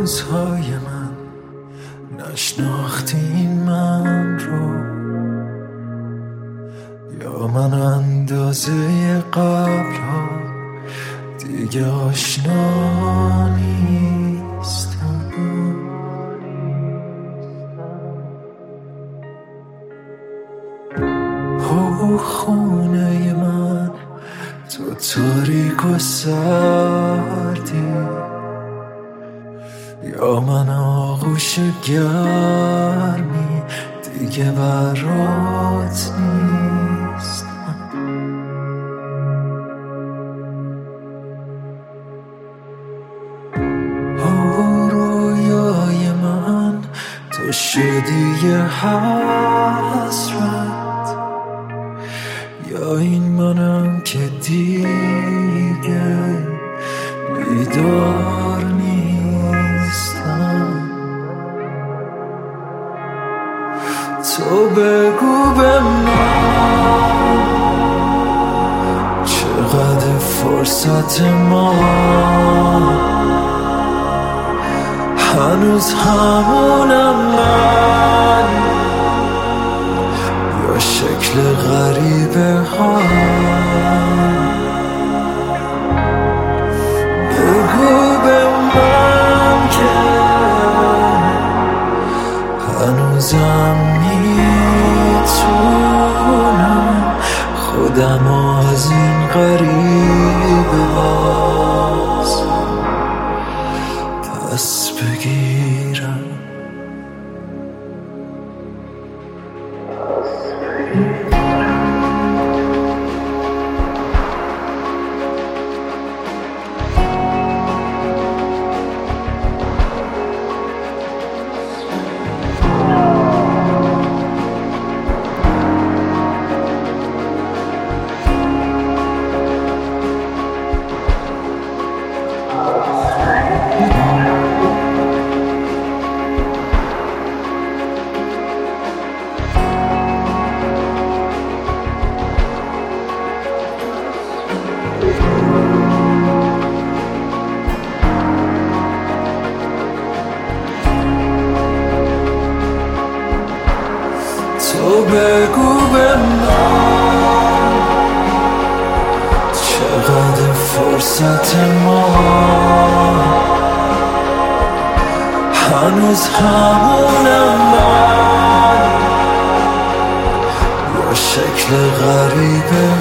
روزهای من نشناختین من رو، یا من اندازه قبل ها دیگه آشنا نیستم. خونه من تو تاریک و سردی، یا من آغوش گرمی دیگه برات نیستم. رویای من تو شدی یه حسرت، یا این منم که دیگه بیدار نیستم. تو بگو به من چقدر فرصت ما هنوز همونم من، یا شکل غریبه ها. بگو به من که هنوزم میتونم خودم از این غریبه باز پس بگیرم. تو بگو به من چقدر فرصت ما هنوز همونم من، یا شکل غریبه